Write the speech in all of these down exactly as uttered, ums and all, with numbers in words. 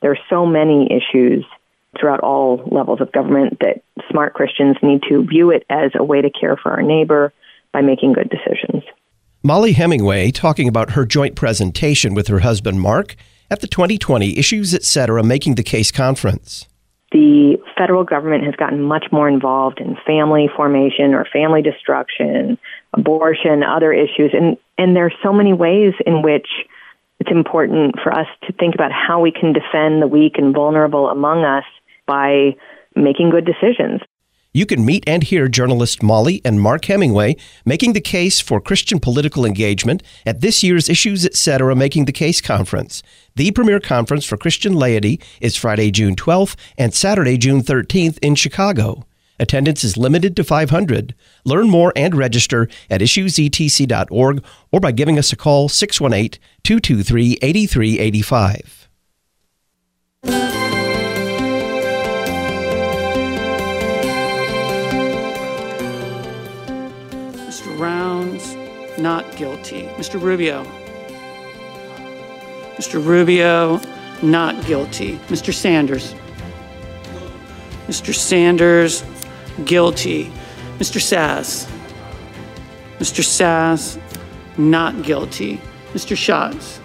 There are so many issues throughout all levels of government that smart Christians need to view it as a way to care for our neighbor by making good decisions. Mollie Hemingway talking about her joint presentation with her husband Mark at the twenty twenty Issues Etc. Making the Case conference. The federal government has gotten much more involved in family formation or family destruction, abortion, other issues, and, and there are so many ways in which it's important for us to think about how we can defend the weak and vulnerable among us by making good decisions. You can meet and hear journalist Mollie and Mark Hemingway making the case for Christian political engagement at this year's Issues Etc. Making the Case conference. The premier conference for Christian laity is Friday, June twelfth and Saturday, June thirteenth in Chicago. Attendance is limited to five hundred. Learn more and register at issues e t c dot org or by giving us a call six one eight, two two three, eight three eight five. Rounds, not guilty. Mister Rubio. Mister Rubio, not guilty. Mister Sanders. Mister Sanders, guilty. Mister Sass. Mister Sass, not guilty. Mister Schatz.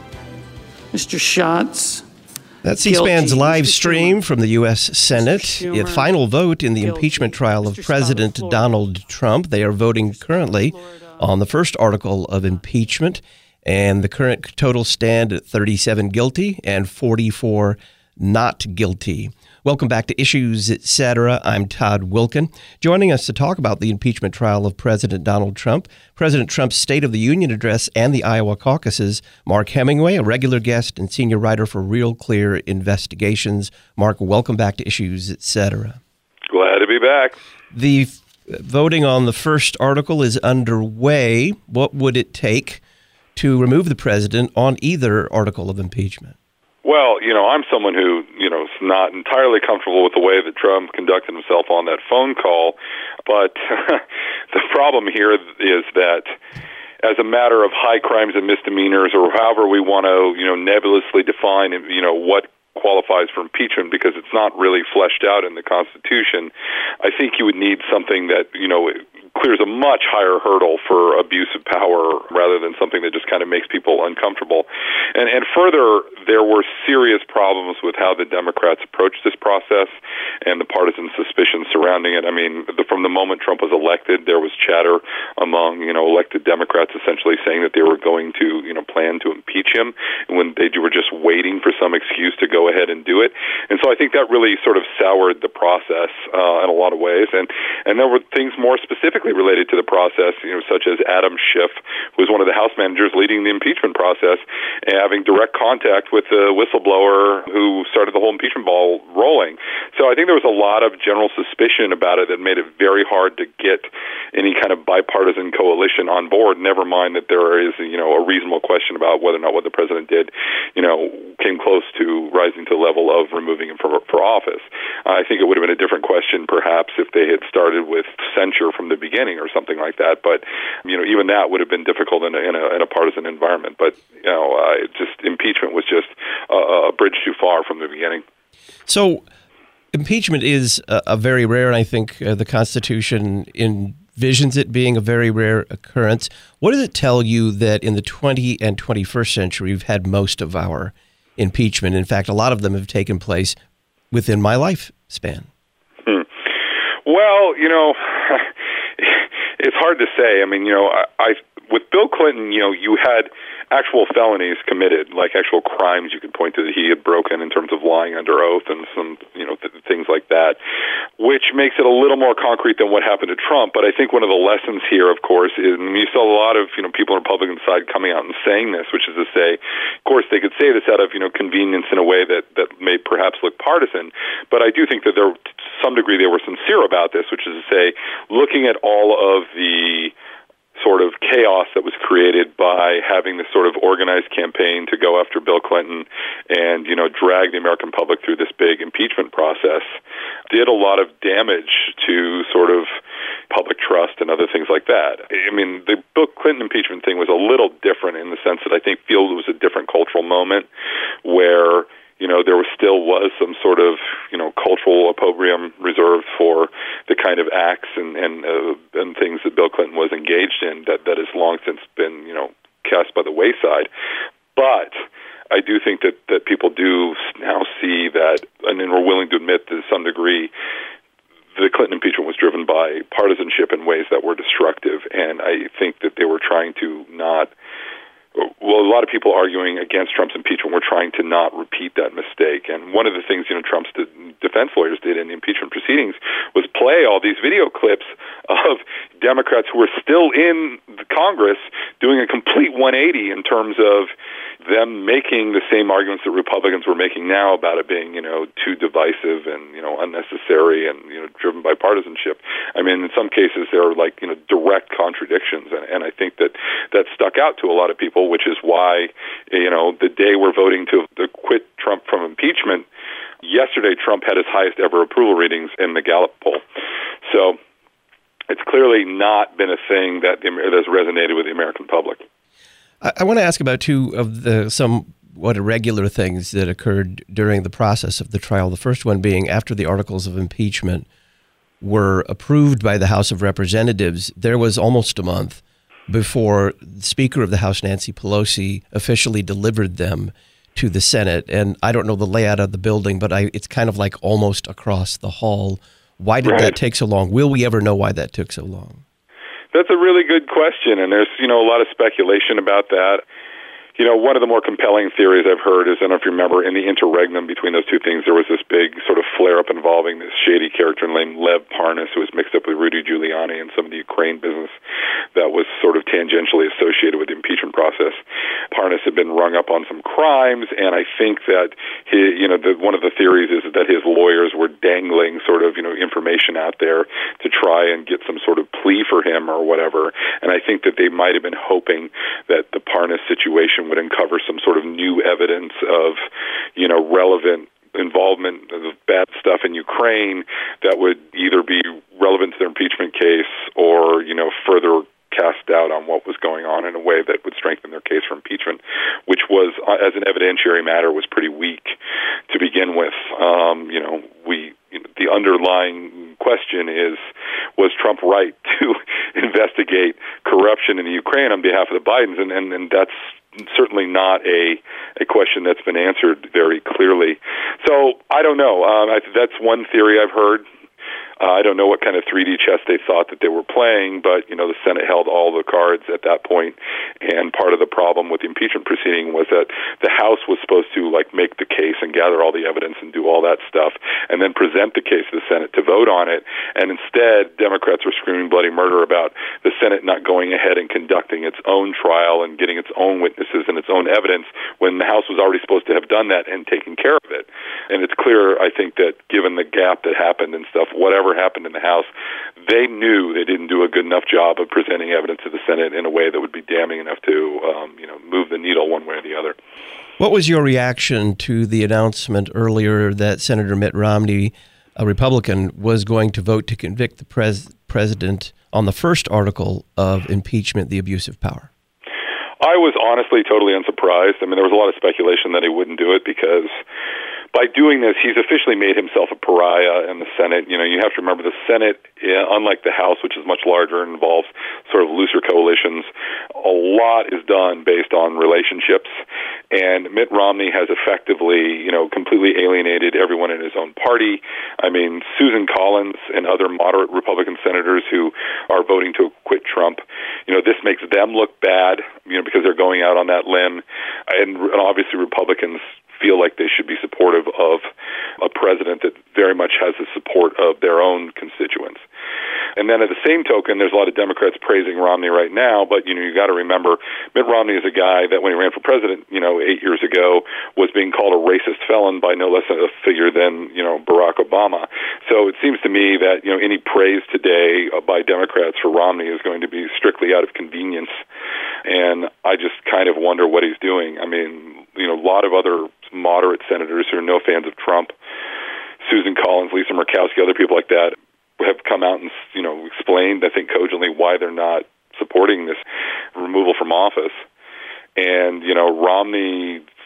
Mister Schatz. That's C-SPAN's live stream from the U S Senate. The final vote in the impeachment trial of President Donald Trump. They are voting currently on the first article of impeachment, and the current total stand at thirty-seven guilty and forty-four not guilty. Welcome back to Issues Etc. I'm Todd Wilkin. Joining us to talk about the impeachment trial of President Donald Trump, President Trump's State of the Union address, and the Iowa caucuses, Mark Hemingway, a regular guest and senior writer for Real Clear Investigations. Mark, welcome back to Issues Etc. Glad to be back. The f- voting on the first article is underway. What would it take to remove the president on either article of impeachment? Well, you know, I'm someone who, you know, is not entirely comfortable with the way that Trump conducted himself on that phone call. But the problem here is that as a matter of high crimes and misdemeanors, or however we want to, you know, nebulously define, you know, what qualifies for impeachment, because it's not really fleshed out in the Constitution, I think you would need something that, you know, clears a much higher hurdle for abuse of power rather than something that just kind of makes people uncomfortable. And, and further, there were serious problems with how the Democrats approached this process and the partisan suspicion surrounding it. I mean, the, from the moment Trump was elected, there was chatter among, you know, elected Democrats essentially saying that they were going to, you know, plan to impeach him when they were just waiting for some excuse to go ahead and do it. And so I think that really sort of soured the process uh, in a lot of ways. And, and there were things more specifically related to the process, you know, such as Adam Schiff, who was one of the House managers leading the impeachment process, and having direct contact with the whistleblower who started the whole impeachment ball rolling. So I think there was a lot of general suspicion about it that made it very hard to get any kind of bipartisan coalition on board, never mind that there is, you know, a reasonable question about whether or not what the president did, you know, came close to rising to the level of removing him for, for office. I think it would have been a different question, perhaps, if they had started with censure from the beginning or something like that. But, you know, even that would have been difficult in a, in a, in a partisan environment. But, you know, uh, it just impeachment was just a, a bridge too far from the beginning. So impeachment is a, a very rare, and I think uh, the Constitution envisions it being a very rare occurrence. What does it tell you that in the twentieth and twenty-first century we've had most of our impeachment? In fact, a lot of them have taken place within my lifespan. Hmm. Well, you know, it's hard to say. I mean, you know, I, I with Bill Clinton, you know, you had actual felonies committed, like actual crimes you could point to that he had broken in terms of lying under oath and some, you know, th- things like that, which makes it a little more concrete than what happened to Trump. But I think one of the lessons here, of course, is, and you saw a lot of, you know, people on the Republican side coming out and saying this, which is to say, of course, they could say this out of, you know, convenience in a way that, that may perhaps look partisan. But I do think that there, to some degree, they were sincere about this, which is to say, looking at all of the sort of chaos that was created by having this sort of organized campaign to go after Bill Clinton and, you know, drag the American public through this big impeachment process, did a lot of damage to sort of public trust and other things like that. I mean, the Bill Clinton impeachment thing was a little different in the sense that I think feel it was a different cultural moment where you know, there was still was some sort of, you know, cultural opprobrium reserved for the kind of acts and and, uh, and things that Bill Clinton was engaged in that, that has long since been, you know, cast by the wayside. But I do think that, that people do now see that, and then we're willing to admit to some degree, the Clinton impeachment was driven by partisanship in ways that were destructive, and I think that they were trying to not, well, a lot of people arguing against Trump's impeachment were trying to not repeat that mistake. And one of the things, you know, Trump's defense lawyers did in the impeachment proceedings was play all these video clips of Democrats who were still in the Congress doing a complete one eighty in terms of them making the same arguments that Republicans were making now about it being, you know, too divisive and, you know, unnecessary and, you know, driven by partisanship. I mean, in some cases, there are, like, you know, direct contradictions. And, and I think that that stuck out to a lot of people, which is why, you know, the day we're voting to, to quit Trump from impeachment, yesterday Trump had his highest ever approval ratings in the Gallup poll. So it's clearly not been a thing that has resonated with the American public. I, I want to ask about two of the somewhat irregular things that occurred during the process of the trial. The first one being after the articles of impeachment were approved by the House of Representatives, there was almost a month before the Speaker of the House, Nancy Pelosi, officially delivered them to the Senate. And I don't know the layout of the building, but I, it's kind of like almost across the hall. Why did Right. that take so long? Will we ever know why that took so long? That's a really good question, and there's, you know, a lot of speculation about that. You know, one of the more compelling theories I've heard is, I don't know if you remember, in the interregnum between those two things, there was this big sort of flare-up involving this shady character named Lev Parnas, who was mixed up with Rudy Giuliani and some of the Ukraine business that was sort of tangentially associated with the impeachment process. Parnas had been rung up on some crimes, and I think that, he, you know, the, one of the theories is that his lawyers were dangling sort of, you know, information out there to try and get some sort of plea for him or whatever. And I think that they might have been hoping that the Parnas situation would uncover some sort of new evidence of, you know, relevant involvement of bad stuff in Ukraine that would either be relevant to their impeachment case or, you know, further cast doubt on what was going on in a way that would strengthen their case for impeachment, which was, uh, as an evidentiary matter, was pretty weak to begin with. Um, you know, we you know, the underlying question is, was Trump right to investigate corruption in the Ukraine on behalf of the Bidens? And, and, and that's certainly not a, a question that's been answered very clearly. So I don't know. Um, I, that's one theory I've heard. Uh, I don't know what kind of three D chess they thought that they were playing, but, you know, the Senate held all the cards at that point, and part of the problem with the impeachment proceeding was that the House was supposed to, like, make the case and gather all the evidence and do all that stuff, and then present the case to the Senate to vote on it, and instead, Democrats were screaming bloody murder about the Senate not going ahead and conducting its own trial and getting its own witnesses and its own evidence when the House was already supposed to have done that and taken care of it. And it's clear, I think, that given the gap that happened and stuff, whatever happened in the House, they knew they didn't do a good enough job of presenting evidence to the Senate in a way that would be damning enough to, um, you know, move the needle one way or the other. What was your reaction to the announcement earlier that Senator Mitt Romney, a Republican, was going to vote to convict the pres- president on the first article of impeachment, the abuse of power? I was honestly totally unsurprised. I mean, there was a lot of speculation that he wouldn't do it because by doing this, he's officially made himself a pariah in the Senate. You know, you have to remember the Senate, unlike the House, which is much larger and involves sort of looser coalitions, a lot is done based on relationships. And Mitt Romney has effectively, you know, completely alienated everyone in his own party. I mean, Susan Collins and other moderate Republican senators who are voting to acquit Trump, you know, this makes them look bad, you know, because they're going out on that limb. And, and obviously Republicans feel like they should be supportive of a president that very much has the support of their own constituents. And then at the same token, there's a lot of Democrats praising Romney right now, but, you know, you got to remember, Mitt Romney is a guy that when he ran for president, you know, eight years ago, was being called a racist felon by no less a figure than, you know, Barack Obama. So it seems to me that, you know, any praise today by Democrats for Romney is going to be strictly out of convenience. And I just kind of wonder what he's doing. I mean, you know, a lot of other moderate senators who are no fans of Trump, Susan Collins, Lisa Murkowski, other people like that, have come out and, you know, explained, I think, cogently why they're not supporting this removal from office. And, you know, Romney, there's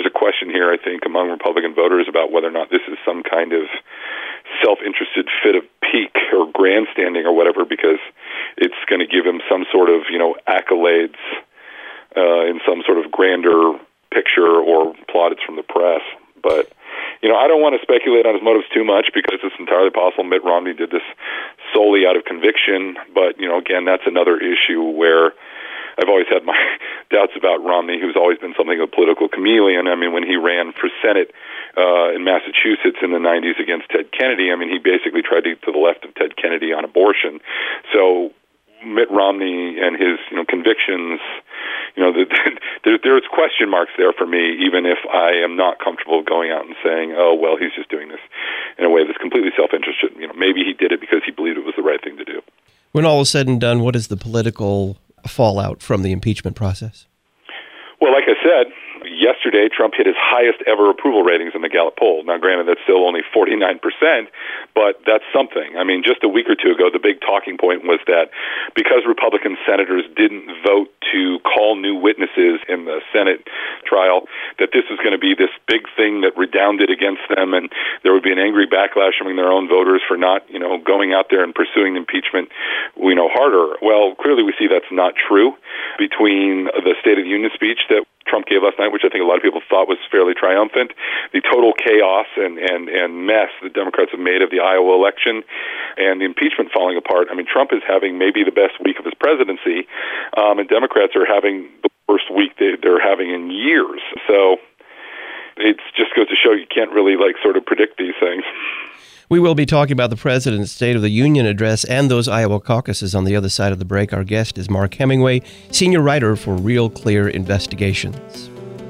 there's a question here, I think, among Republican voters about whether or not this is some kind of self-interested fit of pique or grandstanding or whatever, because it's going to give him some sort of, you know, accolades uh, in some sort of grander picture or plaudits from the press. But, you know, I don't want to speculate on his motives too much, because it's entirely possible Mitt Romney did this solely out of conviction. But, you know, again, that's another issue where I've always had my doubts about Romney, who's always been something of a political chameleon. I mean, when he ran for Senate uh, in Massachusetts in the nineties against Ted Kennedy, I mean, he basically tried to get to the left of Ted Kennedy on abortion. So Mitt Romney and his, you know, convictions, you know, the, there, there's question marks there for me, even if I am not comfortable going out and saying, oh, well, he's just doing this in a way that's completely self-interested. You know, maybe he did it because he believed it was the right thing to do. When all is said and done, what is the political fallout from the impeachment process? Well, like I said, yesterday Trump hit his highest ever approval ratings in the Gallup poll. Now, granted, that's still only forty-nine percent, but that's something. I mean, just a week or two ago, the big talking point was that because Republican senators didn't vote to call new witnesses in the Senate trial, that this was going to be this big thing that redounded against them, and there would be an angry backlash among their own voters for not, you know, going out there and pursuing impeachment, you know, harder. Well, clearly we see that's not true. Between the State of the Union speech that Trump gave last night, which I think a lot of people thought was fairly triumphant, the total chaos and, and, and mess the Democrats have made of the Iowa election, and the impeachment falling apart. I mean, Trump is having maybe the best week of his presidency, um, and Democrats are having the worst week they, they're having in years. So it just goes to show you can't really, like, sort of predict these things. We will be talking about the President's State of the Union address and those Iowa caucuses on the other side of the break. Our guest is Mark Hemingway, senior writer for Real Clear Investigations.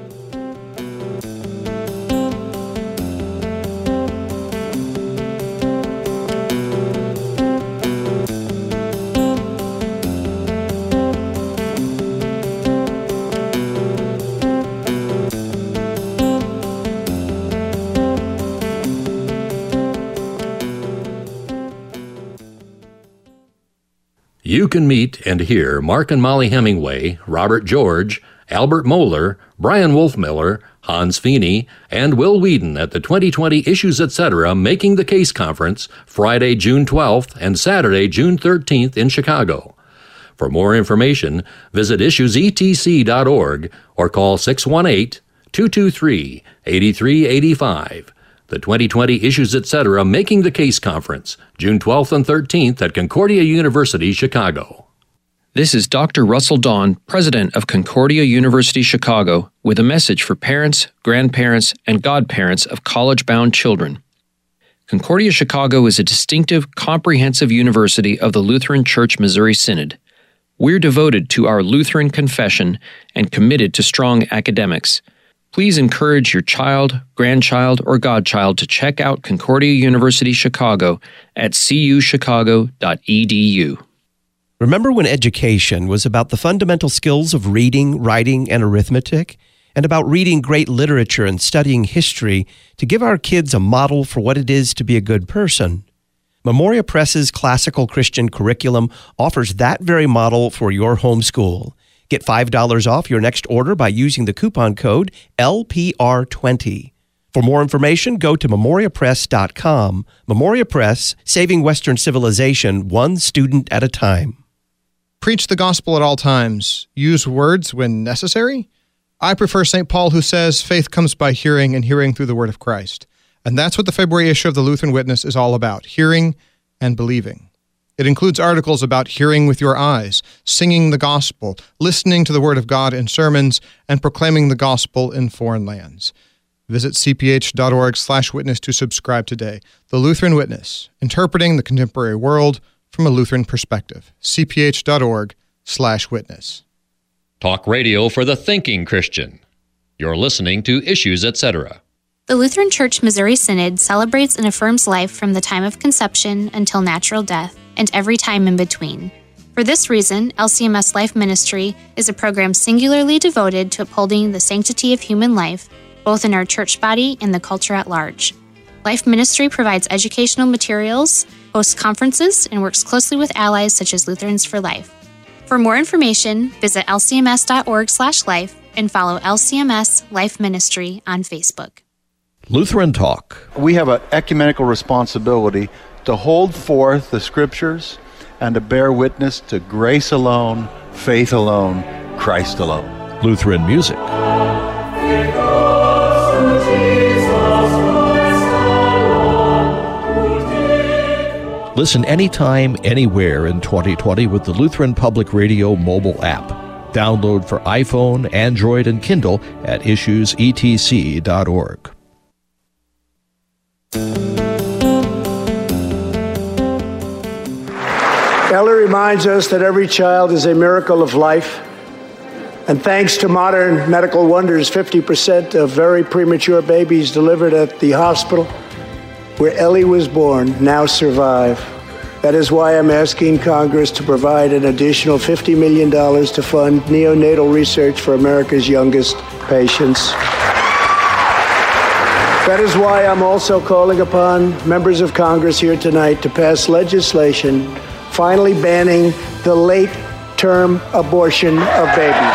You can meet and hear Mark and Molly Hemingway, Robert George, Albert Mohler, Brian Wolfmiller, Hans Feeney, and Will Whedon at the twenty twenty Issues Etc. Making the Case Conference, Friday, June twelfth and Saturday, June thirteenth in Chicago. For more information, visit issues e t c dot org or call six one eight, two two three, eight three eight five. The twenty twenty Issues Etc. Making the Case Conference, June twelfth and thirteenth at Concordia University, Chicago. This is Doctor Russell Dawn, president of Concordia University, Chicago, with a message for parents, grandparents, and godparents of college-bound children. Concordia Chicago is a distinctive, comprehensive university of the Lutheran Church Missouri Synod. We're devoted to our Lutheran confession and committed to strong academics. Please encourage your child, grandchild, or godchild to check out Concordia University Chicago at c u chicago dot e d u. Remember when education was about the fundamental skills of reading, writing, and arithmetic, and about reading great literature and studying history to give our kids a model for what it is to be a good person? Memoria Press's classical Christian curriculum offers that very model for your homeschool. Get five dollars off your next order by using the coupon code L P R twenty. For more information, go to memoria press dot com. Memoria Press, saving Western civilization one student at a time. Preach the gospel at all times. Use words when necessary. I prefer Saint Paul, who says faith comes by hearing and hearing through the word of Christ. And that's what the February issue of the Lutheran Witness is all about, hearing and believing. It includes articles about hearing with your eyes, singing the gospel, listening to the word of God in sermons, and proclaiming the gospel in foreign lands. Visit c p h dot org slash witness to subscribe today. The Lutheran Witness, interpreting the contemporary world from a Lutheran perspective. c p h dot org slash witness. Talk radio for the thinking Christian. You're listening to Issues Etc. The Lutheran Church Missouri Synod celebrates and affirms life from the time of conception until natural death, and every time in between. For this reason, L C M S Life Ministry is a program singularly devoted to upholding the sanctity of human life, both in our church body and the culture at large. Life Ministry provides educational materials, hosts conferences, and works closely with allies such as Lutherans for Life. For more information, visit l c m s dot org slash life and follow L C M S Life Ministry on Facebook. Lutheran Talk. We have an ecumenical responsibility to hold forth the Scriptures and to bear witness to grace alone, faith alone, Christ alone. Lutheran music. Listen anytime, anywhere in twenty twenty with the Lutheran Public Radio mobile app. Download for iPhone, Android, and Kindle at issues e t c dot org. Ella reminds us that every child is a miracle of life. And thanks to modern medical wonders, fifty percent of very premature babies delivered at the hospital where Ellie was born now survive. That is why I'm asking Congress to provide an additional fifty million dollars to fund neonatal research for America's youngest patients. That is why I'm also calling upon members of Congress here tonight to pass legislation finally banning the late-term abortion of babies.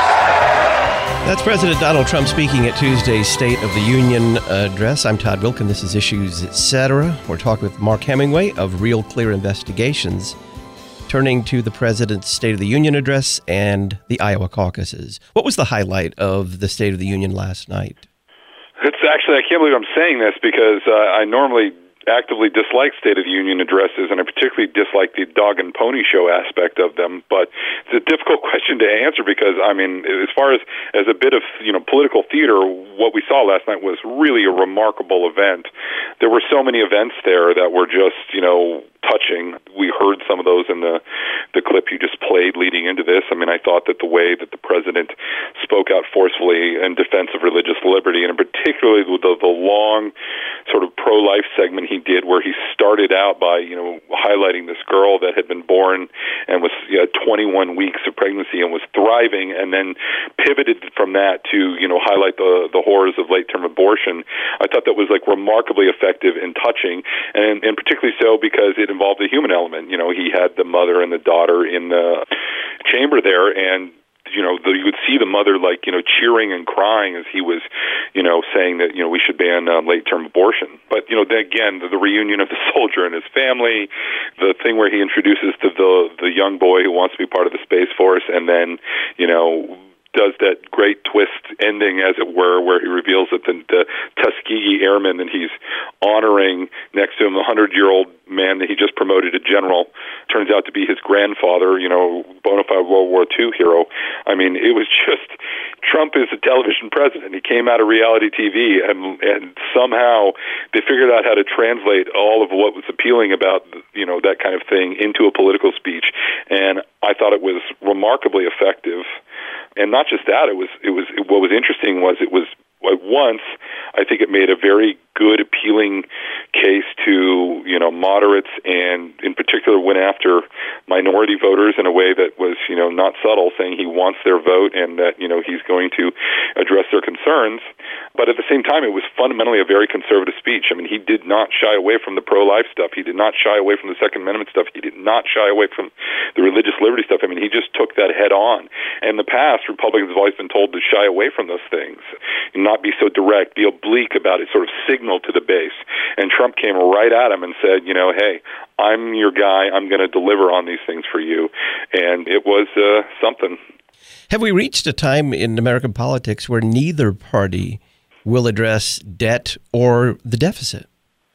That's President Donald Trump speaking at Tuesday's State of the Union address. I'm Todd Wilken. This is Issues, et cetera. We're talking with Mark Hemingway of Real Clear Investigations, turning to the President's State of the Union address and the Iowa caucuses. What was the highlight of the State of the Union last night? It's actually, I can't believe I'm saying this because uh, I normally actively dislike State of the Union addresses, and I particularly dislike the dog and pony show aspect of them. But it's a difficult question to answer because, I mean, as far as, as a bit of, you know, political theater, what we saw last night was really a remarkable event. There were so many events there that were just, you know, touching. We heard some of those in the the clip you just played leading into this. I mean, I thought that the way that the president spoke out forcefully in defense of religious liberty, and particularly with the, the long sort of pro-life segment he did where he started out by, you know, highlighting this girl that had been born and was you know, twenty-one weeks of pregnancy and was thriving, and then pivoted from that to, you know, highlight the, the horrors of late-term abortion. I thought that was, like, remarkably effective and touching, and, and particularly so because it involved the human element. You know, he had the mother and the daughter in the chamber there, and you know, the, you would see the mother, like, you know, cheering and crying as he was, you know, saying that, you know, we should ban um, late-term abortion. But, you know, then again, the, the reunion of the soldier and his family, the thing where he introduces to the the young boy who wants to be part of the Space Force, and then, you know, does that great twist ending, as it were, where he reveals that the, the Tuskegee Airman that he's honoring next to him, the hundred-year-old man that he just promoted to general, turns out to be his grandfather, you know, bona fide World War Two hero. I mean, it was just, Trump is a television president. He came out of reality T V, and, and somehow they figured out how to translate all of what was appealing about, you know, that kind of thing into a political speech. And I thought it was remarkably effective. And not just that, it was, it was, what was interesting was it was, at once, I think it made a very good, appealing case to, you know, moderates, and in particular went after minority voters in a way that was, you know, not subtle, saying he wants their vote and that, you know, he's going to address their concerns. But at the same time, it was fundamentally a very conservative speech. I mean, he did not shy away from the pro-life stuff. He did not shy away from the Second Amendment stuff. He did not shy away from the religious liberty stuff. I mean, he just took that head on. And in the past, Republicans have always been told to shy away from those things, and not be so direct, be oblique about it, sort of signal to the base. And Trump came right at him and said, you know, hey, I'm your guy. I'm going to deliver on these things for you. And it was uh, something. Have we reached a time in American politics where neither party will address debt or the deficit?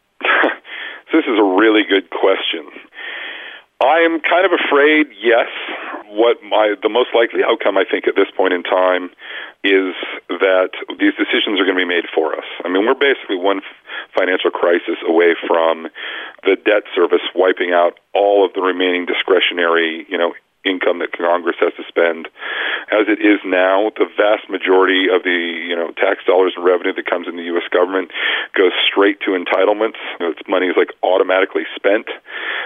This is a really good question. I am kind of afraid, yes. What my the most likely outcome, I think, at this point in time is that these decisions are going to be made for us. I mean, we're basically one financial crisis away from the debt service wiping out all of the remaining discretionary, you know, income that Congress has to spend. As it is now, the vast majority of the, you know, tax dollars and revenue that comes in the U S government goes straight to entitlements. You know, its money is like automatically spent.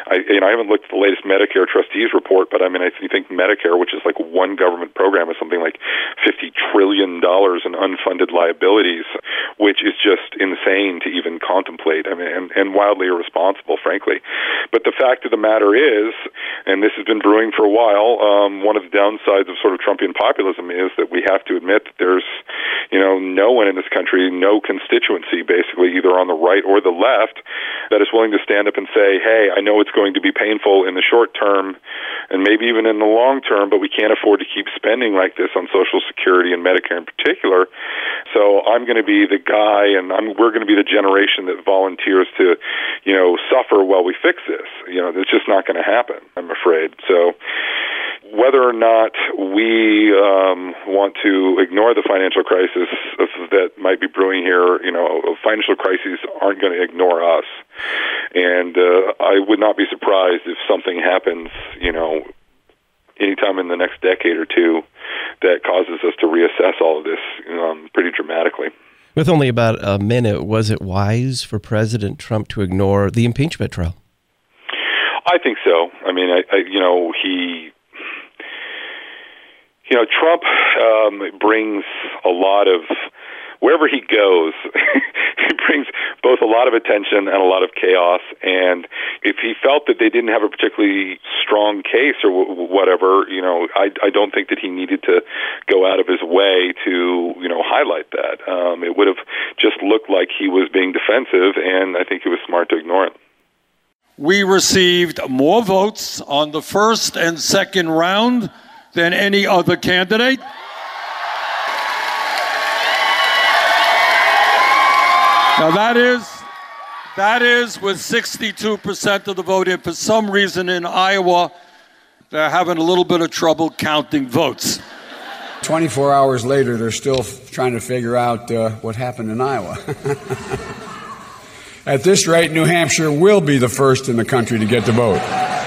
I, you know, I haven't looked at the latest Medicare trustees report, but I mean, I think Medicare, which is like one government program, is something like fifty trillion dollars in unfunded liabilities, which is just insane to even contemplate. I mean, and, and wildly irresponsible, frankly. But the fact of the matter is, and this has been brewing for a while, um, one of the downsides of sort of Trumpian populism is that we have to admit that there's, you know, no one in this country, no constituency, basically, either on the right or the left, that is willing to stand up and say, hey, I know it's going to be painful in the short term and maybe even in the long term, but we can't afford to keep spending like this on Social Security and Medicare in particular. So I'm going to be the guy, and I'm, we're going to be the generation that volunteers to, you know, suffer while we fix this. You know, it's just not going to happen, I'm afraid. So whether or not we um, want to ignore the financial crisis that might be brewing here, you know, financial crises aren't going to ignore us. And uh, I would not be surprised if something happens, you know, anytime in the next decade or two that causes us to reassess all of this um, pretty dramatically. With only about a minute, was it wise for President Trump to ignore the impeachment trial? I think so. I mean, I, I you know, he... You know, Trump um, brings a lot of, wherever he goes, he brings both a lot of attention and a lot of chaos. And if he felt that they didn't have a particularly strong case or w- whatever, you know, I, I don't think that he needed to go out of his way to, you know, highlight that. Um, it would have just looked like he was being defensive, and I think it was smart to ignore it. We received more votes on the first and second round than any other candidate. Now that is, that is with sixty-two percent of the vote. And for some reason in Iowa, they're having a little bit of trouble counting votes. twenty-four hours later, they're still trying to figure out uh, what happened in Iowa. At this rate, New Hampshire will be the first in the country to get the vote.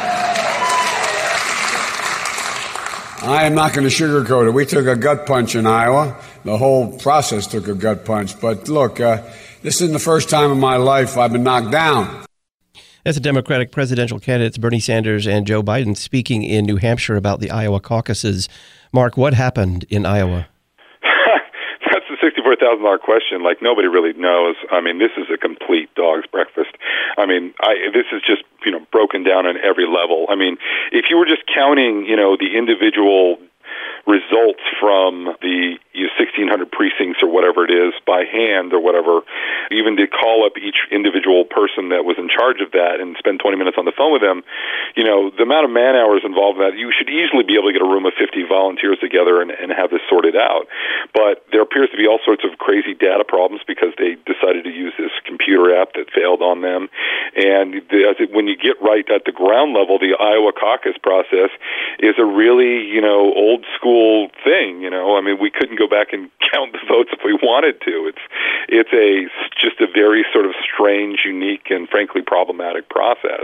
I am not going to sugarcoat it. We took a gut punch in Iowa. The whole process took a gut punch. But look, uh, this isn't the first time in my life I've been knocked down. That's the Democratic presidential candidates Bernie Sanders and Joe Biden speaking in New Hampshire about the Iowa caucuses. Mark, what happened in Iowa? That's the sixty-four thousand dollars question. Like, nobody really knows. I mean, this is a complete dog's breakfast. I mean, I, this is just, you know, broken down on every level. I mean, if you were just counting, you know, the individual results from the you know, sixteen hundred precincts or whatever it is by hand or whatever, even to call up each individual person that was in charge of that and spend twenty minutes on the phone with them, you know, the amount of man hours involved in that, you should easily be able to get a room of fifty volunteers together and, and have this sorted out. But there appears to be all sorts of crazy data problems because they decided to use this computer app that failed on them. And the, as it, when you get right at the ground level, the Iowa caucus process is a really, you know, old school thing. You know, I mean, we couldn't go back and count the votes if we wanted to. It's it's a just a very sort of strange, unique, and frankly problematic process.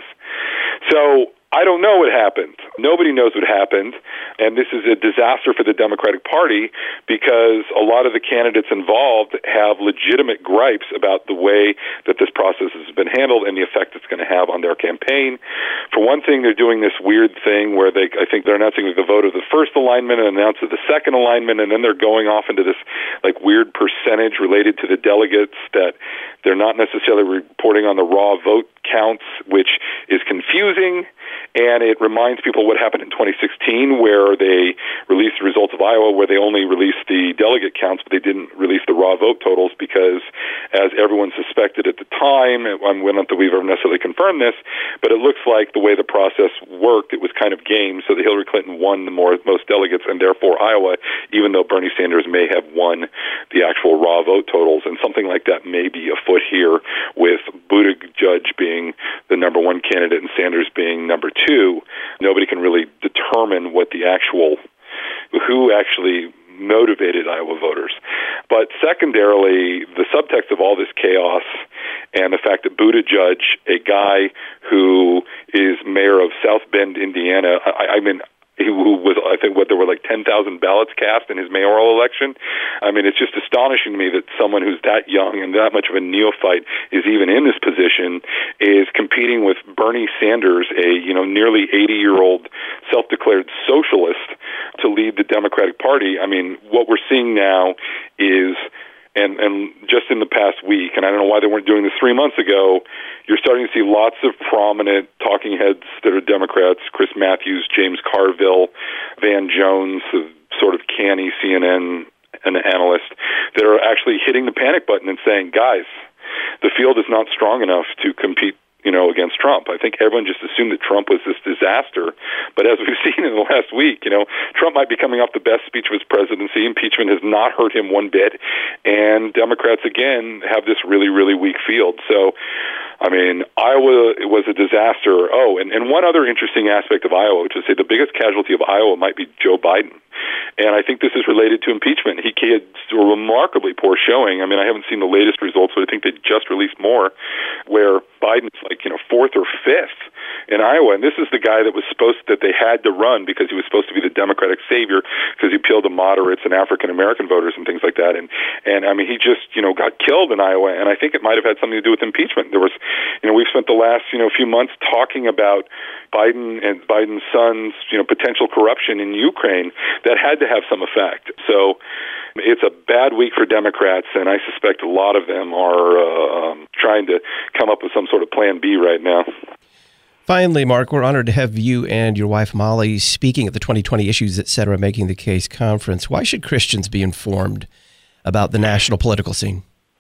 So I don't know what happened. Nobody knows what happened, and this is a disaster for the Democratic Party because a lot of the candidates involved have legitimate gripes about the way that this process has been handled and the effect it's going to have on their campaign. For one thing, they're doing this weird thing where they, I think they're announcing the vote of the first alignment and announce of the second alignment, and then they're going off into this like weird percentage related to the delegates that they're not necessarily reporting on the raw vote counts, which is confusing. And it reminds people what happened in twenty sixteen, where they released the results of Iowa, where they only released the delegate counts, but they didn't release the raw vote totals because, as everyone suspected at the time, and not that we've ever necessarily confirmed this, but it looks like the way the process worked, it was kind of game, so that Hillary Clinton won the more, most delegates, and therefore Iowa, even though Bernie Sanders may have won the actual raw vote totals. And something like that may be afoot here, with Buttigieg being the number one candidate and Sanders being number two. Nobody can really determine what the actual, who actually motivated Iowa voters. But secondarily, the subtext of all this chaos and the fact that Buttigieg, a guy who is mayor of South Bend, Indiana, I, I mean, who was, I think, what there were like ten thousand ballots cast in his mayoral election. I mean, it's just astonishing to me that someone who's that young and that much of a neophyte is even in this position, is competing with Bernie Sanders, a, you know, nearly eighty-year-old self-declared socialist, to lead the Democratic Party. I mean, what we're seeing now is, and, and just in the past week, and I don't know why they weren't doing this three months ago, you're starting to see lots of prominent talking heads that are Democrats, Chris Matthews, James Carville, Van Jones, the sort of canny C N N an analyst, that are actually hitting the panic button and saying, guys, the field is not strong enough to compete, you know, against Trump. I think everyone just assumed that Trump was this disaster. But as we've seen in the last week, you know, Trump might be coming off the best speech of his presidency. Impeachment has not hurt him one bit. And Democrats, again, have this really, really weak field. So, I mean, Iowa, it was a disaster. Oh, and, and one other interesting aspect of Iowa, which is, say, the biggest casualty of Iowa might be Joe Biden. And I think this is related to impeachment. He had a remarkably poor showing. I mean, I haven't seen the latest results, but I think they just released more, where Biden's like, you know, fourth or fifth in Iowa. And this is the guy that was supposed, that they had to run because he was supposed to be the Democratic savior, because he appealed to moderates and African-American voters and things like that. And, and I mean, he just, you know, got killed in Iowa. And I think it might have had something to do with impeachment. There was, you know, we've spent the last, you know, few months talking about Biden and Biden's son's, you know, potential corruption in Ukraine. That had to have some effect. So it's a bad week for Democrats, and I suspect a lot of them are uh, um, trying to come up with some sort of plan B right now. Finally, Mark, we're honored to have you and your wife, Molly, speaking at the twenty twenty Issues, et cetera, Making the Case conference. Why should Christians be informed about the national political scene?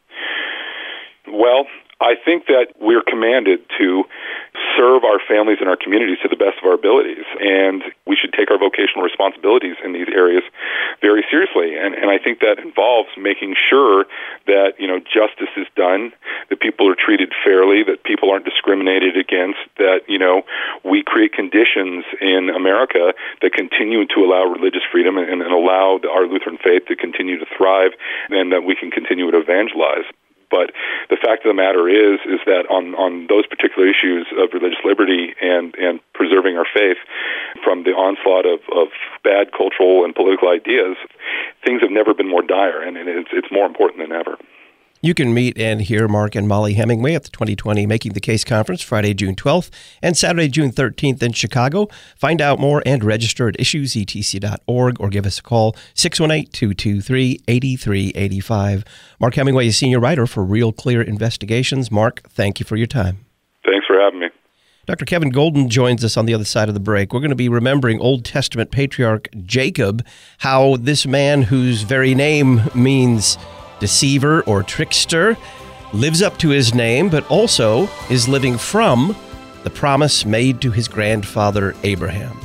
Well, I think that we're commanded to serve our families and our communities to the best of our abilities, and we should take our vocational responsibilities in these areas very seriously. And, and I think that involves making sure that, you know, justice is done, that people are treated fairly, that people aren't discriminated against, that, you know, we create conditions in America that continue to allow religious freedom and, and allow our Lutheran faith to continue to thrive, and that we can continue to evangelize. But the fact of the matter is, is that on, on those particular issues of religious liberty and, and preserving our faith from the onslaught of, of bad cultural and political ideas, things have never been more dire, and it's, it's more important than ever. You can meet and hear Mark and Molly Hemingway at the twenty twenty Making the Case conference Friday, June twelfth and Saturday, June thirteenth in Chicago. Find out more and register at issues e t c dot org or give us a call, six one eight, two two three, eight three eight five. Mark Hemingway is senior writer for Real Clear Investigations. Mark, thank you for your time. Thanks for having me. Doctor Kevin Golden joins us on the other side of the break. We're going to be remembering Old Testament patriarch Jacob, how this man whose very name means deceiver or trickster lives up to his name, but also is living from the promise made to his grandfather Abraham.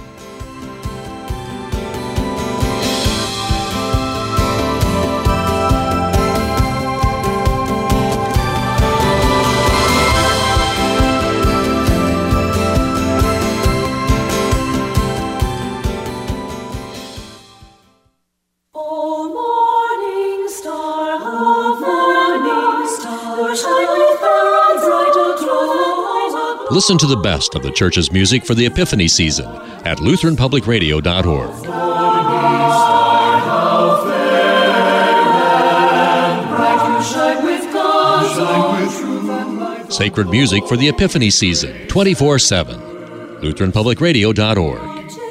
Listen to the best of the church's music for the Epiphany season at lutheran public radio dot org. Sacred music for the Epiphany season, twenty-four seven. lutheran public radio dot org.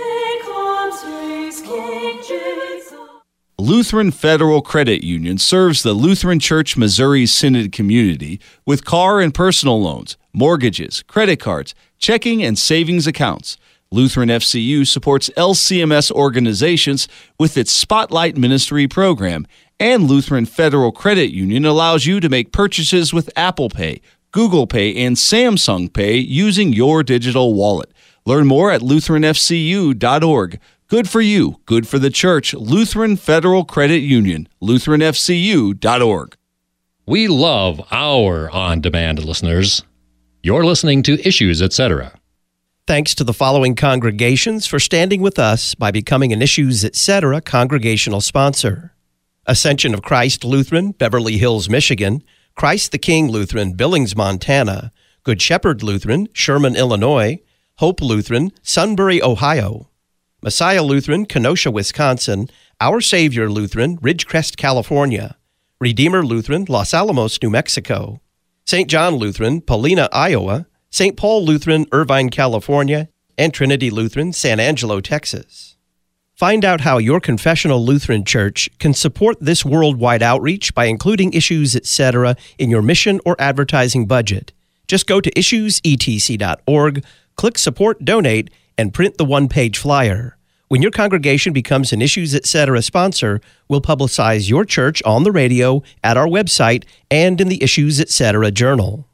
Lutheran Federal Credit Union serves the Lutheran Church Missouri Synod community with car and personal loans, mortgages, credit cards, checking and savings accounts. Lutheran F C U supports L C M S organizations with its Spotlight Ministry program, and Lutheran Federal Credit Union allows you to make purchases with Apple Pay, Google Pay, and Samsung Pay using your digital wallet. Learn more at lutheran f c u dot org. Good for you, good for the church. Lutheran Federal Credit Union, lutheran f c u dot org. We love our on-demand listeners. You're listening to Issues, et cetera. Thanks to the following congregations for standing with us by becoming an Issues, et cetera congregational sponsor: Ascension of Christ Lutheran, Beverly Hills, Michigan; Christ the King Lutheran, Billings, Montana; Good Shepherd Lutheran, Sherman, Illinois; Hope Lutheran, Sunbury, Ohio; Messiah Lutheran, Kenosha, Wisconsin, Our Savior Lutheran, Ridgecrest, California, Redeemer Lutheran, Los Alamos, New Mexico, Saint John Lutheran, Paulina, Iowa, Saint Paul Lutheran, Irvine, California, and Trinity Lutheran, San Angelo, Texas. Find out how your confessional Lutheran church can support this worldwide outreach by including Issues, et cetera in your mission or advertising budget. Just go to issues e t c dot org, click Support Donate, and print the one-page flyer. When your congregation becomes an Issues, et cetera sponsor, we'll publicize your church on the radio, at our website, and in the Issues, et cetera journal.